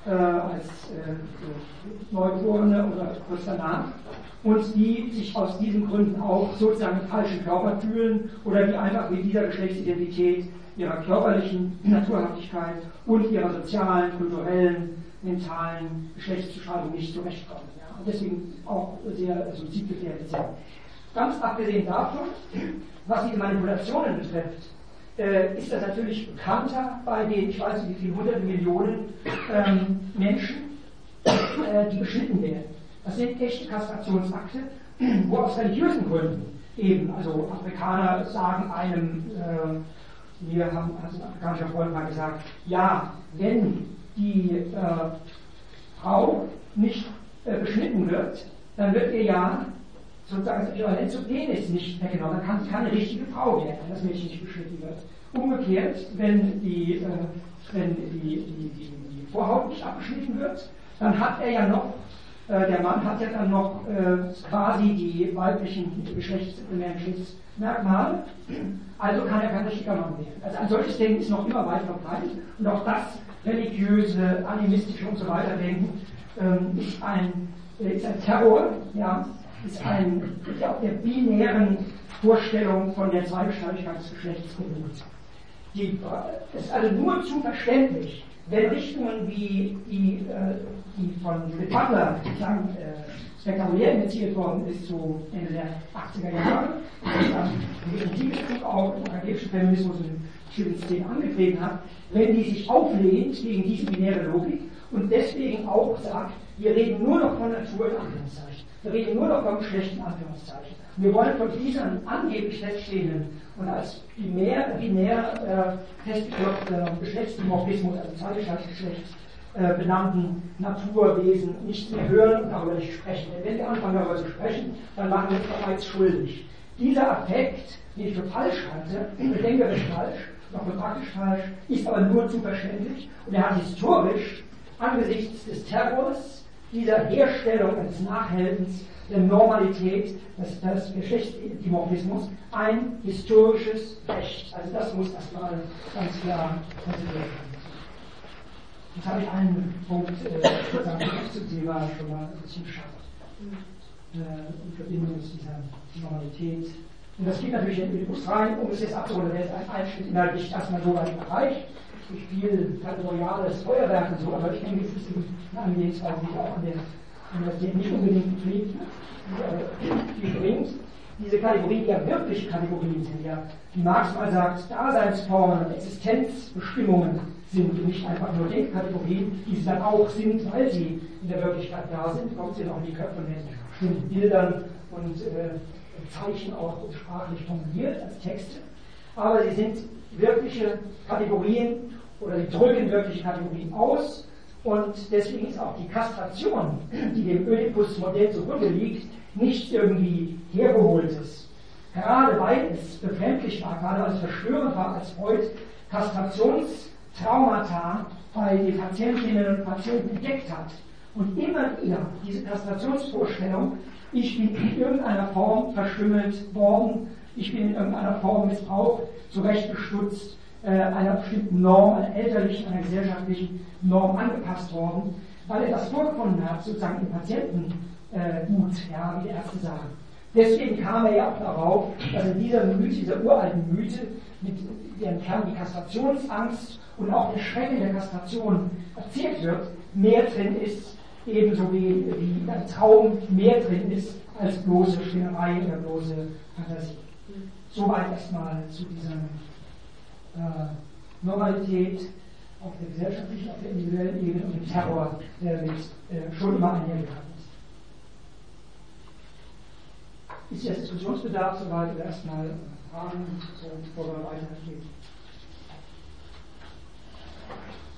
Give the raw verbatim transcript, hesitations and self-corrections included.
äh, als äh, Neugeborene oder kurz danach, und die sich aus diesen Gründen auch sozusagen im falschen Körper fühlen oder die einfach mit dieser Geschlechtsidentität, ihrer körperlichen Naturhaftigkeit und ihrer sozialen, kulturellen, mentalen Geschlechtszuschreibung nicht zurechtkommen. Ja? Und deswegen auch sehr suizidgefährdet sind. Ganz abgesehen davon, was diese Manipulationen betrifft, äh, ist das natürlich bekannter bei den, ich weiß nicht wie viele hundert Millionen ähm, Menschen, äh, die beschnitten werden. Das sind echte Kastrationsakte, wo aus religiösen Gründen eben, also Afrikaner sagen einem, äh, wir haben, hat ein afrikanischer Freund mal gesagt, ja, wenn die äh, Frau nicht äh, beschnitten wird, dann wird ihr ja sozusagen das Äquivalent zu Penis nicht weggenommen, dann kann sie keine richtige Frau werden, wenn das Mädchen nicht beschnitten wird. Umgekehrt, wenn die, äh, wenn die, die, die, die Vorhaut nicht abgeschnitten wird, dann hat er ja noch, äh, der Mann hat ja dann noch äh, quasi die weiblichen Geschlechtsmerkmale, also kann er kein richtiger Mann werden. Also ein solches Denken ist noch immer weit verbreitet und auch das religiöse, animistische und so weiter Denken ähm, ist, ein, äh, ist ein Terror, ja, ist ein, ja, auf der binären Vorstellung von der Zweigestaltigkeit des Geschlechts beruht. Die ist also nur zu verständlich, wenn Richtungen wie die, äh, die von Judith Butler sagen, äh, spektakulär initiiert worden ist zu Ende der achtziger Jahre, und dann in diesem Bezug auch den evangelischen Feminismus in bestimmten Szenen angetreten hat, wenn die sich auflehnt gegen diese binäre Logik und deswegen auch sagt, wir reden nur noch von Natur in Anführungszeichen. Wir reden nur noch vom schlechten Anführungszeichen. Wir wollen von diesen angeblich feststehenden und als binär, binär äh, festgeklopfter Geschlechtsdimorphismus, also Zweigeschlechtsgeschlecht äh, benannten Naturwesen nicht mehr hören und darüber nicht sprechen. Denn wenn wir anfangen darüber zu sprechen, dann machen wir uns bereits schuldig. Dieser Affekt, den ich für falsch halte, bedenkerisch falsch, noch für praktisch falsch, ist aber nur zu verständlich und er hat historisch angesichts des Terrors, dieser Herstellung eines Nachhelfens der Normalität des, des Geschlechtsdimorphismus ein historisches Recht. Also das muss erstmal ganz klar konsideriert werden. Jetzt habe ich einen Punkt äh, sozusagen zum Thema schon mal ein bisschen geschafft. Äh, in Verbindung mit dieser Normalität. Und das geht natürlich in den Bus rein, um es jetzt abzuholen. Da ist ein Einschnitt inhaltlich erstmal so weit erreicht. Durch viel kategoriales Feuerwerk und so, aber ich denke, es ist eine Angehensweise, die auch an der Universität nicht unbedingt gepflegt wird, die viel bringt. Diese Kategorien, die ja wirklich Kategorien sind, ja, wie Marx mal sagt, Daseinsformen und Existenzbestimmungen sind und nicht einfach nur Denkkategorien, die sie dann auch sind, weil sie in der Wirklichkeit da sind, kommt sie dann auch in die Köpfe mit bestimmten Bildern und äh, Zeichen auch sprachlich formuliert als Texte. Aber sie sind wirkliche Kategorien oder sie drücken wirkliche Kategorien aus und deswegen ist auch die Kastration, die dem Oedipus-Modell zugrunde liegt, nicht irgendwie hergeholtes. Gerade weil es befremdlich war, gerade weil es verstörend war, als Freud Kastrationstraumata bei den Patientinnen und Patienten entdeckt hat und immer wieder diese Kastrationsvorstellung, ich bin in irgendeiner Form verstümmelt worden, ich bin in irgendeiner Form missbraucht, zurechtgestutzt, äh, einer bestimmten Norm, einer elterlichen, einer gesellschaftlichen Norm angepasst worden, weil er das vorgefunden hat, sozusagen im Patientengut, äh, ja, wie die Ärzte sagen. Deswegen kam er ja auch darauf, dass in dieser Mythe, dieser uralten Mythe, mit deren Kern die Kastrationsangst und auch der Schrecken der Kastration erzählt wird, mehr drin ist, ebenso wie, wie ein Traum mehr drin ist, als bloße Spinnerei oder bloße Fantasie. Soweit erstmal zu dieser äh, Normalität auf der gesellschaftlichen, auf der individuellen Ebene und dem Terror, der mit äh, schon immer einhergegangen ist. Ist jetzt Diskussionsbedarf soweit oder erstmal Fragen, bevor wir weitergehen?